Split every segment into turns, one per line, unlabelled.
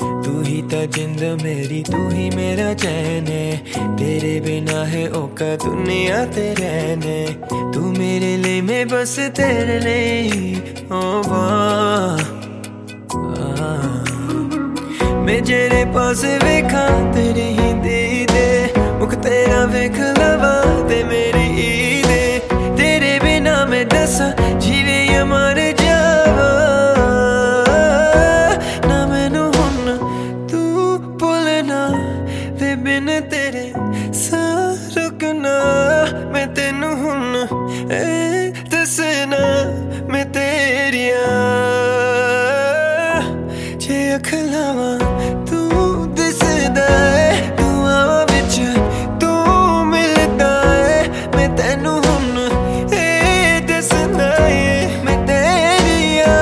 तू ही ता जिंद मेरी, तू ही मेरा चैन है। तेरे बिना है औका दुनिया ते रहने। तू मेरे लिए, मैं बस तेरे लिए। ओ वाह मैं जेरे पास वेखा तेरी ही दीदे, मुख तेरा वेख लवा ते मेरी ईदे। तेरे बिना मैं दसा जीवे या मर जावा ना, मैनू हुन तू भुलना वे बिन तेरे सा रुकना। मैं तेनू हुन दसना मैं तेरिया जे अख लावा तू दिसदा है, दुआं विच तू मिलदा है। मैं तेनू हुन दसना है मैं तेरिया।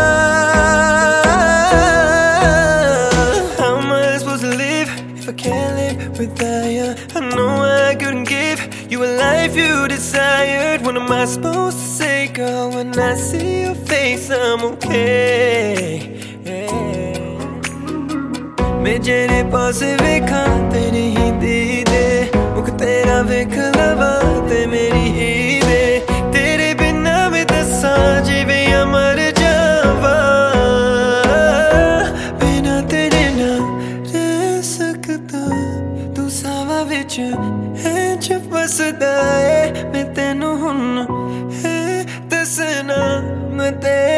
How am I supposed to live if I can't live without you? I know I couldn't give you a life you desired. What am I supposed to say, girl, when I see your face? I'm okay. मैं जेरे पास वेखा तेरी ही दीदे, मुख तेरा वेख लवा ते मेरी ईदे। तेरे बिना मैं दसा जीवे या मर जावा, बिना तेरे ना रह सकता। तू सावा विच है च फसदा है, मैं तेनू हुन दसना मैं तेरे